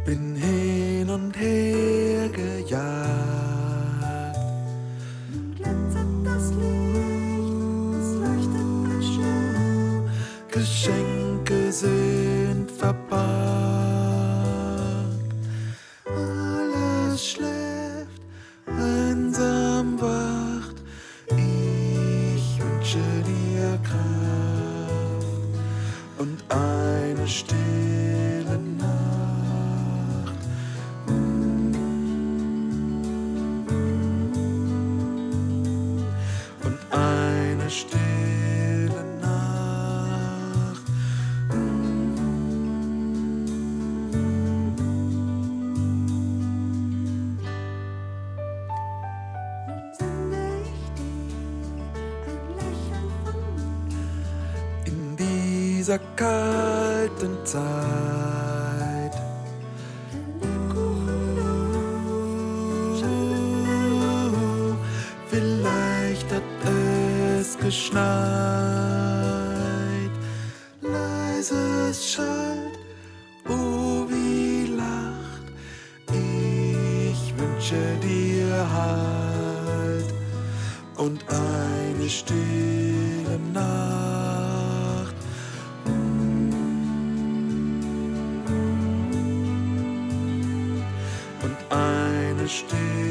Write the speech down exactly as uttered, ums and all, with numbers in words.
bin hin und her gejagt. Glitzert das Licht, es leuchtet beschwert. Geschenke sind verpackt. Alles schläft, einsam wacht. Ich wünsche dir Kraft und eine stille Nacht. Und eine stille Nacht. Nun sende ich dir ein Lächeln von mir. In dieser kalten Zeit. Vielleicht hat es geschneit. Leises schallt, oh wie lacht. Ich wünsche dir Halt und eine stille Nacht. Und eine stille